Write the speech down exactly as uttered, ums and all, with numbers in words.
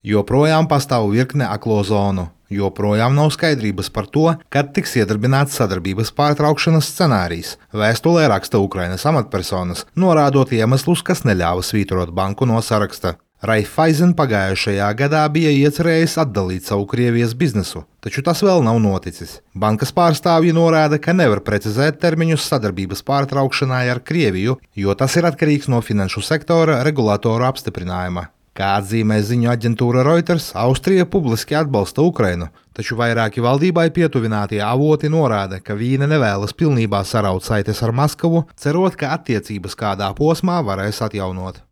Joprojām pastāv virkne aklo zonu. Joprojām nav skaidrības par to, kad tiks iedarbināts sadarbības pārtraukšanas scenārijs. Vēstulē raksta Ukrainas amatpersonas, norādot iemeslus, kas neļāva svītrot banku no saraksta. Raiffeisen pagājušajā gadā bija iecerējis atdalīt savu Krievijas biznesu, taču tas vēl nav noticis. Bankas pārstāvji norāda, ka nevar precizēt termiņus sadarbības pārtraukšanai ar Krieviju, jo tas ir atkarīgs no finanšu sektora regulātoru apstiprinājuma. Kā atzīmē ziņu aģentūra Reuters, Austrija publiski atbalsta Ukrainu, taču vairāki valdībai pietuvinātie avoti norāda, ka Vīne nevēlas pilnībā saraut saites ar Maskavu, cerot, ka attiecības kādā posmā varēs atjaunot.